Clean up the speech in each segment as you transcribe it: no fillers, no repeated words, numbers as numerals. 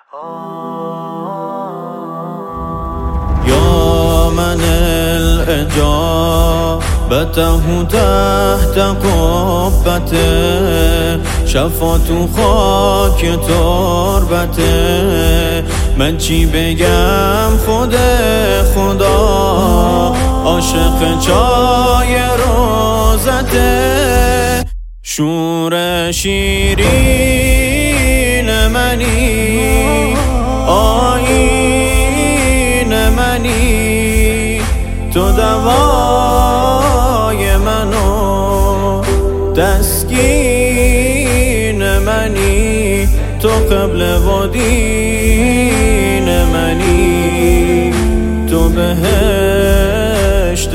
يا من الإجابته تحت قبته، شفاعت خاک تربته. من چی بگم خود خدا، عاشق چای روزته. شور شیرین منی، آیین منی، تو دوای منو تسکین منی، تو قبل و دین منی، تو بهشت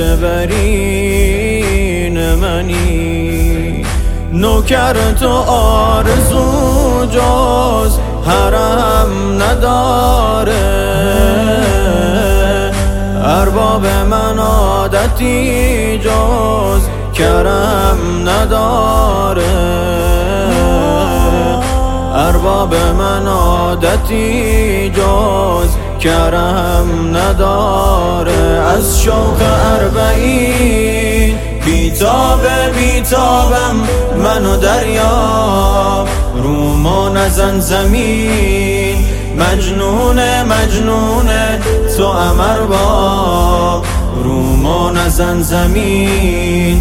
برین منی. نوکر تو آرزو جز حرم نداره، ارباب من عادتی جز کرم نداره، ارباب من عادتی جز کرم نداره. از شوق اربعین بیتابم منو دریاب، رومو نزن زمین، مجنونه تو امرباب، رومو نزن زمین،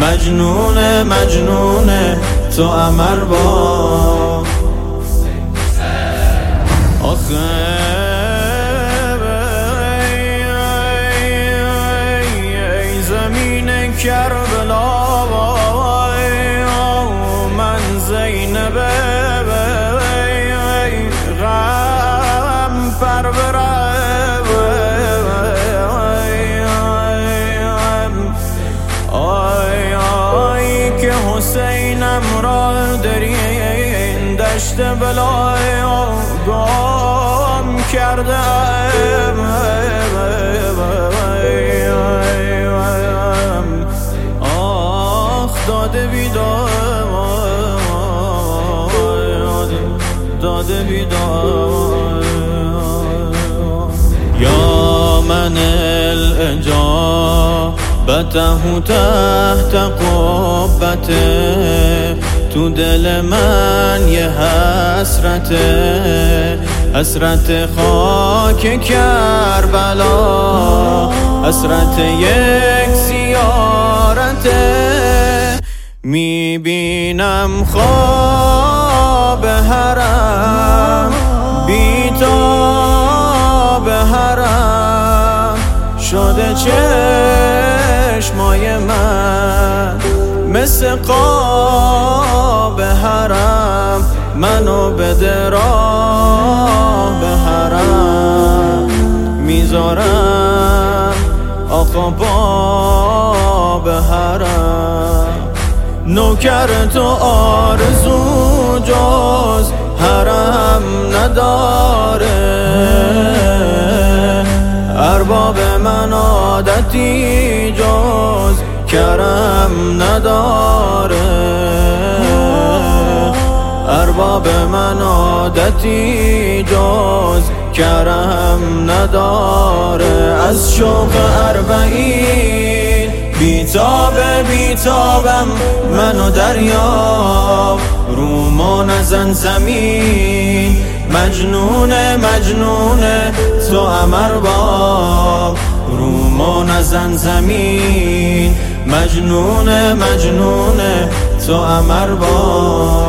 مجنونه تو امرباب. آخه زمین کربلا، من زینب غم پرورم، آی که حسینم را در این دشت بلای گم کردم. داده بیدار. یا من الإجابته تحت قبته، تو دل من یه حسرت خاک کربلا، حسرت یک زیارته. میبینم خواب حرم، بیتاب حرم شده چشمای من، مثل قاب حرم منو بده راه به حرم. میذارم آقا پا به حرم. نوکر تو آرزو جز حرم نداره، ارباب من عادتی جز کرم نداره، ارباب من عادتی جز کرم نداره. از شوق اربعین بیتابم منو دریاب، رومو نزن زمین، مجنونه تو امرباب، رومو نزن زمین، مجنونه تو امرباب.